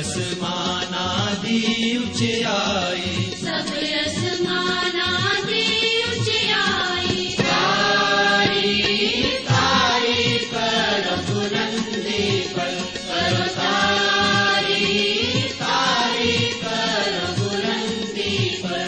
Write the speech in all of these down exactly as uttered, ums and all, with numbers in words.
असमानादि ऊंचाई, सब असमानादि ऊंचाई। तारीफ तारीफ करो बुलंदी पर, करो तारीफ तारीफ करो बुलंदी पर।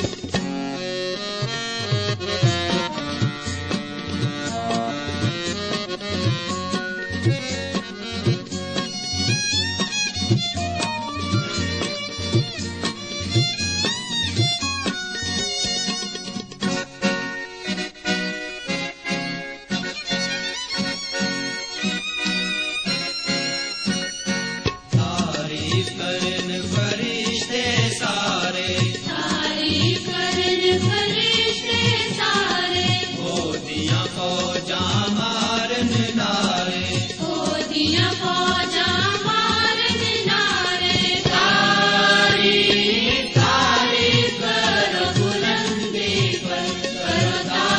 तारीफ करन फरिश्ते सारे, तारीफ करन फरिश्ते सारे। ओदियां फौजां मारन नारे, ओदियां फौजां मारन नारे। तारीफ तारीफ करो बुलंदी पर, करो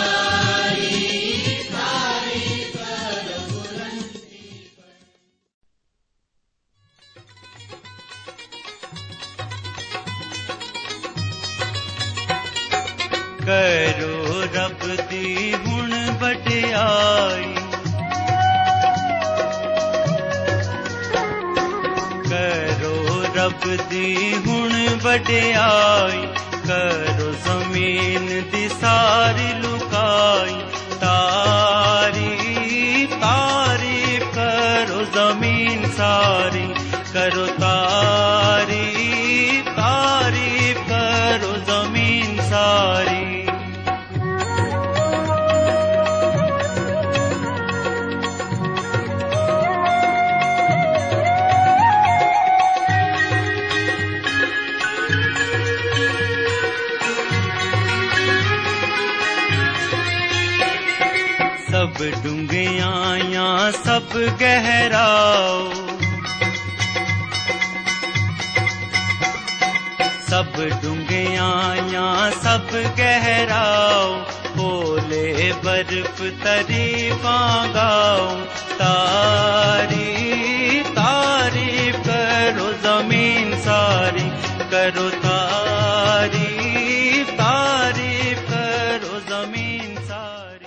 तारीफ तारीफ करो बुलंदी पर। करो रब दी हुण वडियाई, करो रब दी हुण वडियाई, करो जमीन दी सारी लुकाई। तारीफ तारीफ करो जमीन सारी, करो तारीफ तारीफ करो जमीन सारी। सब डूंघियां सब गहराओ, सब डूंघियां सब गहराओ, ओले बर्फ तरीफां गाओ। तारीफ तारीफ करो जमीन सारी, करो तारीफ तारीफ करो जमीन सारी।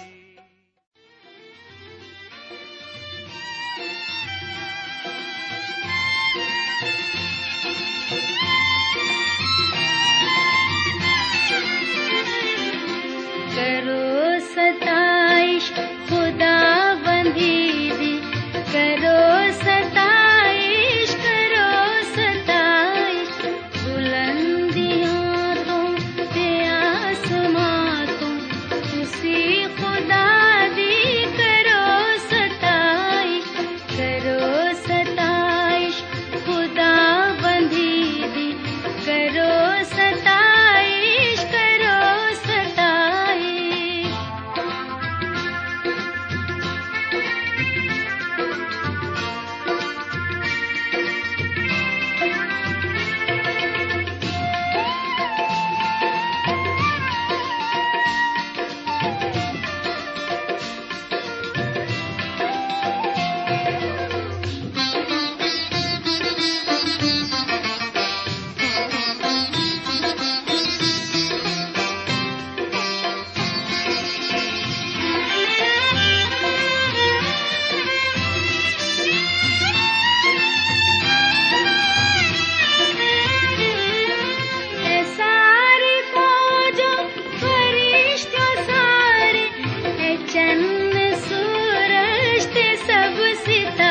करो सताइश खुदा बंदी दी, करो सताइश, करो सताइश। बुलंदियां तो ते आसमां तो उसी खुदा दी, करो सताइश, करो सताइश खुदा बंदी दी, करो सताइश, करो सताइश। चन्न सूरज ते सब सितारे।